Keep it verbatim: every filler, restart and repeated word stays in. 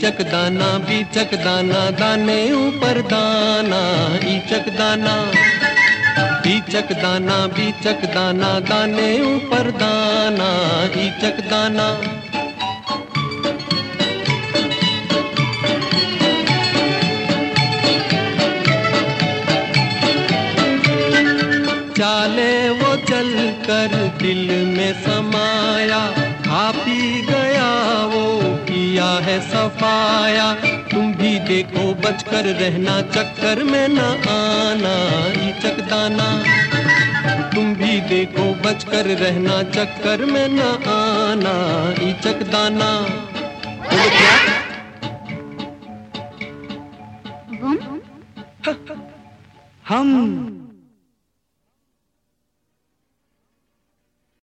ईचक दाना बीचक दाना दाने ऊपर दाना ईचक दाना ईचक दाना बीचक दाना दाने ऊपर दाना ईचक दाना। चाले वो चल कर दिल में समाया, खा पी गया वो किया है सफाया। तुम भी देखो बचकर रहना, चक्कर में न आना ईचक दाना। तुम भी देखो बचकर रहना, चक्कर में न आना ईचक दाना। बोलो क्या? हम